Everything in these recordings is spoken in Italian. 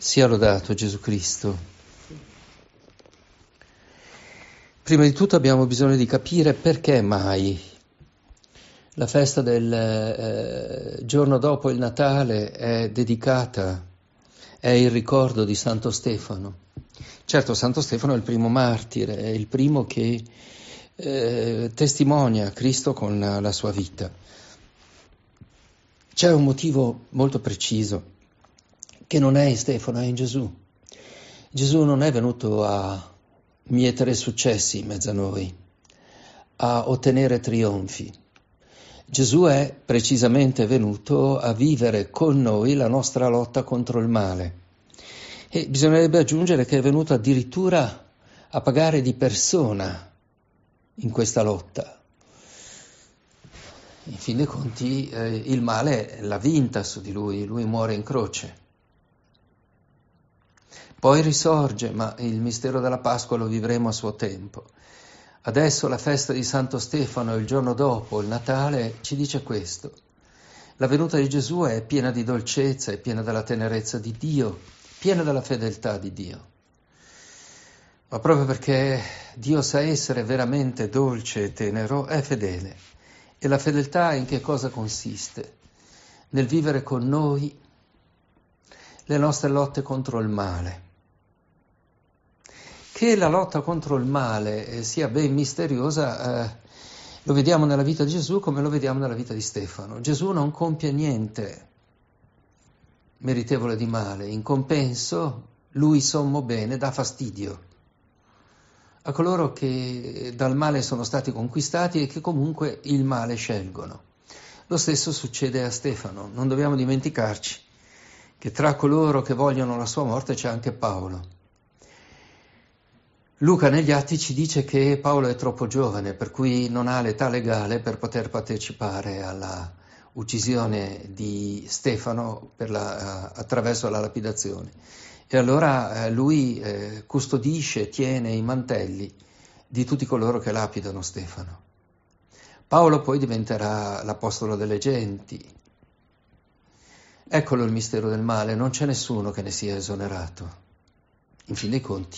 Sia lodato Gesù Cristo. Prima di tutto abbiamo bisogno di capire perché mai la festa del giorno dopo il Natale è dedicata, è il ricordo di Santo Stefano. Certo, Santo Stefano è il primo martire, è il primo che testimonia Cristo con la sua vita. C'è un motivo molto preciso, che non è in Stefano, è in Gesù. Gesù non è venuto a mietere successi in mezzo a noi, a ottenere trionfi. Gesù è precisamente venuto a vivere con noi la nostra lotta contro il male. E bisognerebbe aggiungere che è venuto addirittura a pagare di persona in questa lotta. In fin dei conti il male l'ha vinta su di lui muore in croce. Poi risorge, ma il mistero della Pasqua lo vivremo a suo tempo. Adesso la festa di Santo Stefano, il giorno dopo, il Natale, ci dice questo. La venuta di Gesù è piena di dolcezza, è piena della tenerezza di Dio, piena della fedeltà di Dio. Ma proprio perché Dio sa essere veramente dolce e tenero, è fedele. E la fedeltà in che cosa consiste? Nel vivere con noi le nostre lotte contro il male. Che la lotta contro il male sia ben misteriosa, lo vediamo nella vita di Gesù come lo vediamo nella vita di Stefano. Gesù non compie niente meritevole di male, in compenso lui sommo bene dà fastidio a coloro che dal male sono stati conquistati e che comunque il male scelgono. Lo stesso succede a Stefano, non dobbiamo dimenticarci che tra coloro che vogliono la sua morte c'è anche Paolo. Luca negli Atti ci dice che Paolo è troppo giovane, per cui non ha l'età legale per poter partecipare alla uccisione di Stefano attraverso la lapidazione. E allora lui custodisce, tiene i mantelli di tutti coloro che lapidano Stefano. Paolo poi diventerà l'apostolo delle genti. Eccolo il mistero del male, non c'è nessuno che ne sia esonerato. In fin dei conti,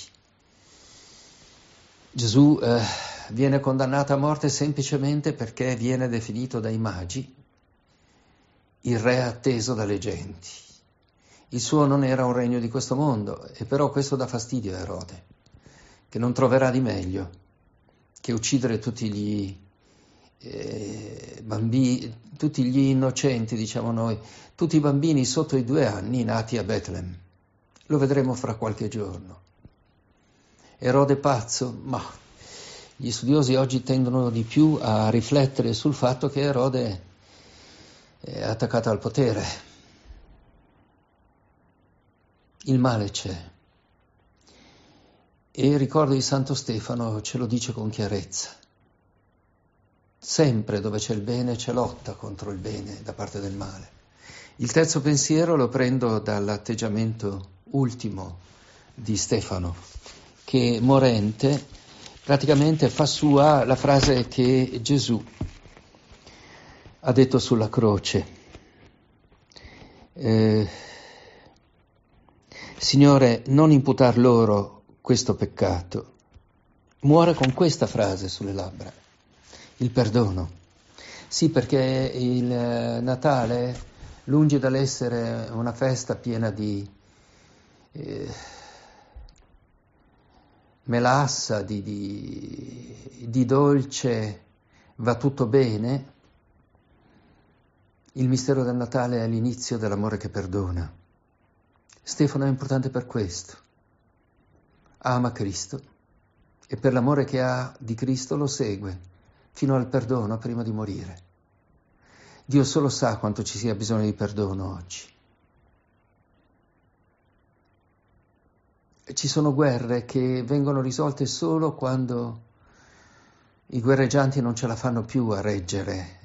Gesù viene condannato a morte semplicemente perché viene definito dai magi il re atteso dalle genti. Il suo non era un regno di questo mondo, e però questo dà fastidio a Erode, che non troverà di meglio che uccidere tutti gli bambini, tutti gli innocenti, diciamo noi, tutti i bambini sotto i 2 anni nati a Betlem. Lo vedremo fra qualche giorno. Erode pazzo? Ma gli studiosi oggi tendono di più a riflettere sul fatto che Erode è attaccato al potere. Il male c'è. E il ricordo di Santo Stefano ce lo dice con chiarezza. Sempre dove c'è il bene c'è lotta contro il bene da parte del male. Il terzo pensiero lo prendo dall'atteggiamento ultimo di Stefano, che morente praticamente fa sua la frase che Gesù ha detto sulla croce. Signore, non imputar loro questo peccato. Muore con questa frase sulle labbra, il perdono. Sì, perché il Natale, lungi dall'essere una festa piena di melassa, di dolce, va tutto bene, il mistero del Natale è l'inizio dell'amore che perdona. Stefano è importante per questo. Ama Cristo e per l'amore che ha di Cristo lo segue fino al perdono prima di morire. Dio solo sa quanto ci sia bisogno di perdono oggi. Ci sono guerre che vengono risolte solo quando i guerreggianti non ce la fanno più a reggere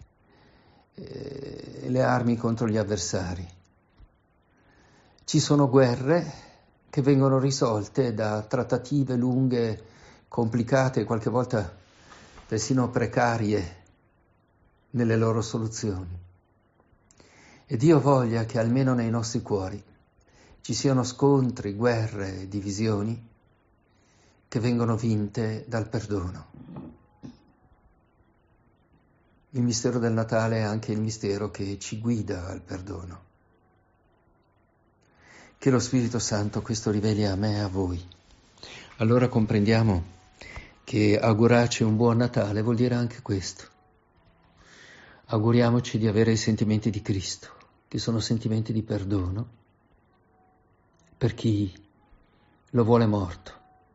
le armi contro gli avversari. Ci sono guerre che vengono risolte da trattative lunghe, complicate, qualche volta persino precarie nelle loro soluzioni. E Dio voglia che almeno nei nostri cuori ci siano scontri, guerre, divisioni che vengono vinte dal perdono. Il mistero del Natale è anche il mistero che ci guida al perdono. Che lo Spirito Santo questo riveli a me e a voi. Allora comprendiamo che augurarci un buon Natale vuol dire anche questo. Auguriamoci di avere i sentimenti di Cristo, che sono sentimenti di perdono per chi lo vuole morto.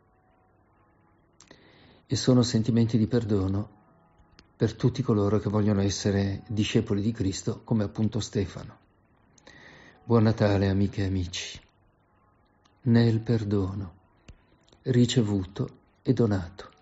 E sono sentimenti di perdono per tutti coloro che vogliono essere discepoli di Cristo, come appunto Stefano. Buon Natale, amiche e amici. Nel perdono ricevuto e donato.